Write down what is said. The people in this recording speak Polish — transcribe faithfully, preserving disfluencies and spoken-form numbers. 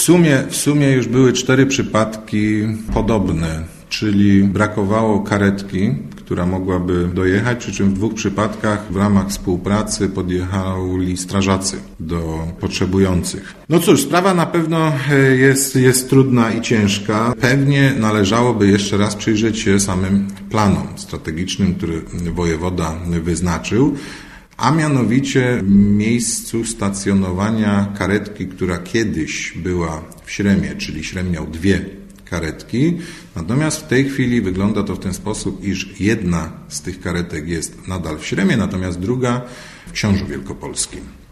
sumie, w sumie już były cztery przypadki podobne, czyli brakowało karetki, która mogłaby dojechać, przy czym w dwóch przypadkach w ramach współpracy podjechali strażacy do potrzebujących. No cóż, sprawa na pewno jest, jest trudna i ciężka. Pewnie należałoby jeszcze raz przyjrzeć się samym planom strategicznym, który wojewoda wyznaczył, a mianowicie miejscu stacjonowania karetki, która kiedyś była w Śremie, czyli Śrem miał dwie karetki. Natomiast w tej chwili wygląda to w ten sposób, iż jedna z tych karetek jest nadal w Śremie, natomiast druga w Książu Wielkopolskim.